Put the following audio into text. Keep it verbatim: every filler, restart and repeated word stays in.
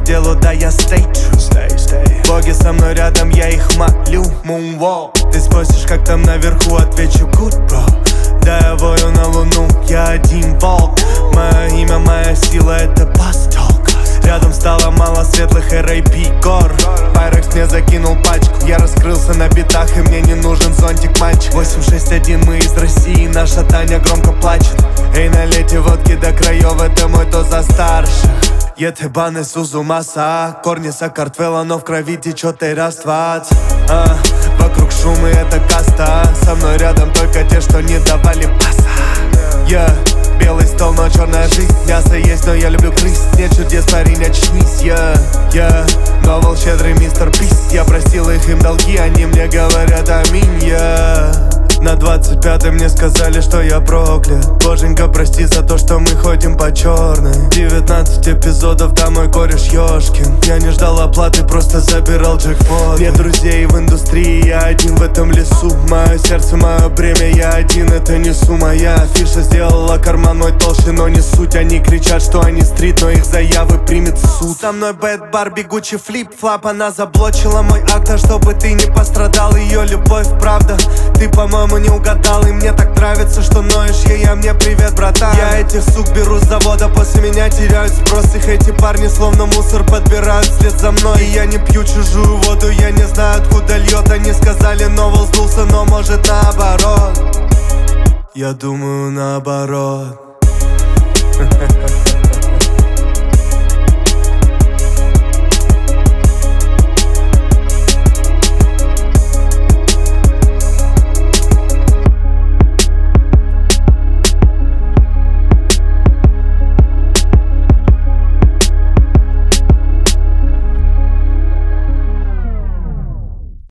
делу, да я stay true. Stay, stay. Боги со мной рядом, я их молю. Moonwalk. Ты спросишь, как там наверху, отвечу good, bro. Да, я вою на луну, я один волк. Мое имя, моя сила, это Басток. Рядом стало мало светлых эр эй пи гор. Пайрекс мне закинул пачку. Я раскрылся на битах, и мне не нужен зонтик, мальчик. Восемь шесть один, мы из России, наша Таня громко плачет. Эй, налейте водки до краев, это мой тост за старших. Етебаны Сузумаса, корни Сакартвела, но в крови течет Эйрастват. а, Вокруг шум и это каста. Со мной рядом только те, что не давали паса. yeah. Белый стол, но черная жизнь. Мясо есть, но я люблю грызть. Нет чудес, парень, очнись, yeah, yeah. Но был щедрый мистер Бист. Я простил их, им долги, они мне говорят аминь, yeah. На двадцать пятый мне сказали, что я проклят. Боженька, прости за то, что мы ходим по черной. Девятнадцать эпизодов, да, мой кореш Ёшкин. Я не ждал оплаты, просто забирал джекпот. Нет друзей в индустрии, я один в этом лесу. Мое сердце, мое бремя, я один это несу. Моя афиша сделала карман мой толще, но не суть. Они кричат, что они стрит, но их заявы примет суд. Со мной Бэт Бар, бегучий флип-флап. Она заблочила мой акт, а чтобы ты не пострадал. Ее любовь, правда, ты, по-моему, не угадал. И мне так нравится, что ноешь ей, а мне привет, братан. Я этих сук беру с завода, после меня теряют спрос. Их эти парни словно мусор подбирают вслед за мной. И я не пью чужую воду, я не знаю, откуда льет. Они сказали, новел сдулся, но может наоборот. Я думаю наоборот.